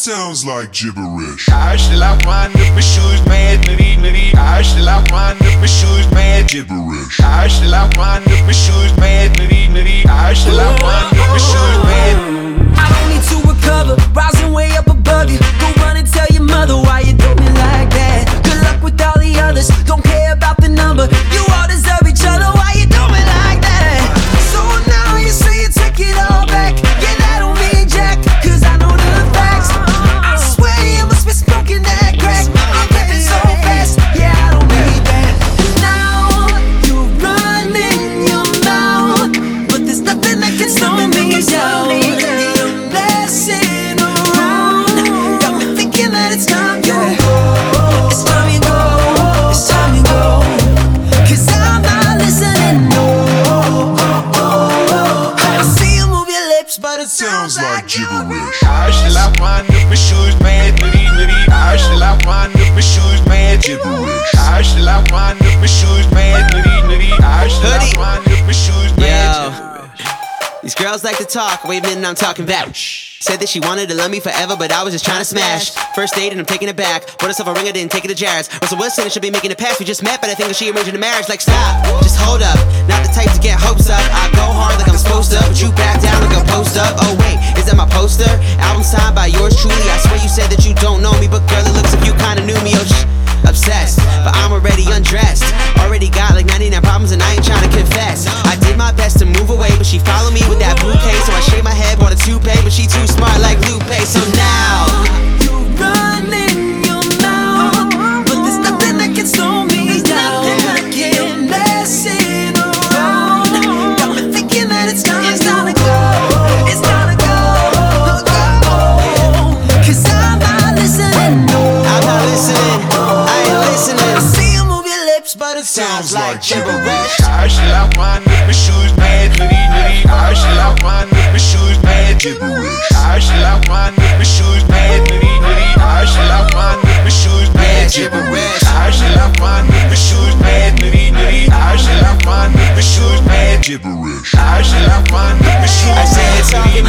sounds like gibberish. Shall I wind up my shoes, mad nitty nitty? Shall I wind up my shoes, mad Gibberish. Shall I wind up my shoes, mad nitty nitty? Shall I wind up my shoes, mad? I don't need to recover, rising way up above you. Go run and tell your mother why you do me like that. Good luck with all the others, don't care about the number. You all deserve each other, why you do me like that? So now you say you take it all back. Yeah, that don't mean jack, cause I know the facts. I swear you must be smoking that crack. I'm living so fast, yeah, I don't need that. Now you're running your mouth, but there's nothing that can slow me down. You're messing around, got me thinking that it's time you go. It's time you go, it's time you go, cause I'm not listening, no. I see you move your lips, but it sounds like gibberish. Shall I wind up my shoes, mad nitty nitty? Shall I wind up my shoes, mad Gibberish. Shall I wind up my shoes, mad nitty nitty? Shall I wind up my shoes, mad? These girls like to talk, wait a minute, I'm talking about. Said that she wanted to love me forever, but I was just trying to smash. First date and I'm taking it back. Bought herself a ring, I didn't take it to Jared's. Russell Wilson should be making it pass. We just met, but I think that she arranged a marriage. Like stop, just hold up. Not the type to get hopes up. I go hard like I'm supposed to, but you back down like a post up. Oh wait, is that my poster? Album signed by yours truly. I swear you said that you don't know me, but girl, it looks like you kinda knew me. Oh obsessed, but I'm already undressed. Already got like 99 problems and I ain't trying to confess. I did my best to move away, but she followed me with that bouquet. So I shaved my head, bought a toupee, but she too smart like Lupe. So now you're running your mouth, but there's nothing that can slow me down. You're messing around, got me thinking that it's time to go. It's time to go, cause I'm not listening, no. I'm not listening, I ain't listening. I see you move your lips, but it sounds like gibberish. Shall I wind up my shoes, mad nitty nitty? Shall I wind up my shoes, mad Gibberish. Shall I wind up my shoes, mad nitty nitty? Shall I wind up my shoes, mad gibberish. Shall I wind up my shoes, mad nitty nitty? Shall I wind up my shoes, mad Gibberish. Shall I wind up my shoes, I said mad talking